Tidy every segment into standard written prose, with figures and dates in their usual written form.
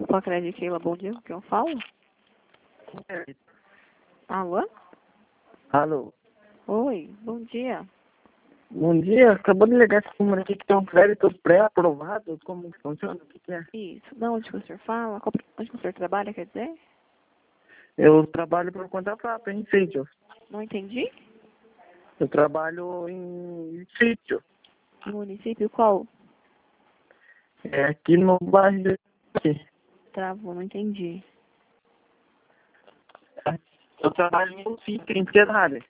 Grupo Crédito Keila, bom dia, com quem eu falo? Alô? Alô. Oi, bom dia. Bom dia, acabou de ligar esse número aqui que tem um crédito pré-aprovado. Como que funciona? O que é? Isso, de onde que o senhor fala? Onde que o senhor trabalha, quer dizer? Eu trabalho por conta própria, em sítio. Não entendi? Eu trabalho em sítio. No município qual? É aqui no bairro de aqui. Travou, não entendi. Eu trabalho em um sítio em Piedade.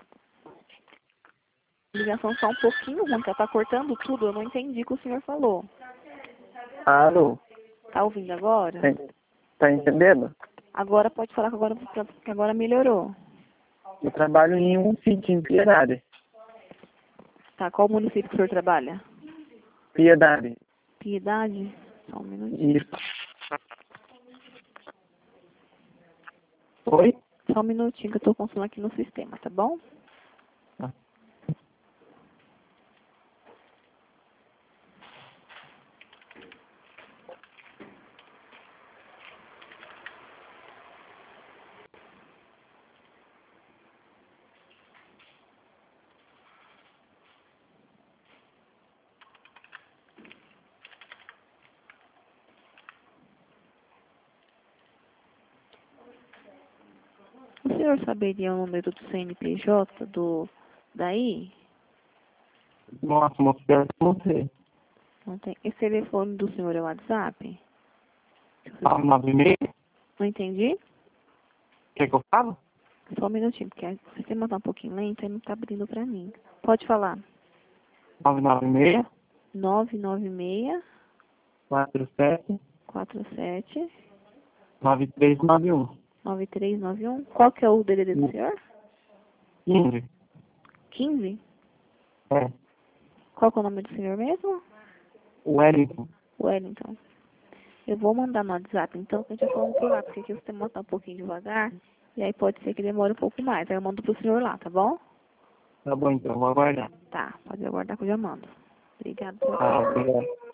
Ligação só um pouquinho ruim, tá cortando tudo, eu não entendi o que o senhor falou. Alô. Tá ouvindo agora? Tá entendendo? Agora pode falar que agora melhorou. Eu trabalho em um sítio em Piedade. Tá, qual município que o senhor trabalha? Piedade. Piedade? Só um minutinho. Isso. Oi? Só um minutinho que eu tô consultando aqui no sistema, tá bom? Ah. O senhor saberia o número do CNPJ daí? Nossa, uma pior que você. Não tem. Esse telefone do senhor é o WhatsApp? 96? Não entendi? Quer que eu falo? Só um minutinho, porque o sistema tá um pouquinho lento e não tá abrindo pra mim. Pode falar. 996 996 47 47 9391. 9391. Qual que é o DDD do senhor? 15. 15? É. Qual que é o nome do senhor mesmo? Wellington. Wellington. Eu vou mandar no WhatsApp, então, que a gente vai falando por lá, porque aqui o sistema tá um pouquinho devagar, e aí pode ser que demore um pouco mais. Aí eu mando pro senhor lá, tá bom? Tá bom, então, vou aguardar. Tá, pode aguardar que eu já mando. Obrigada pela Ah, obrigado.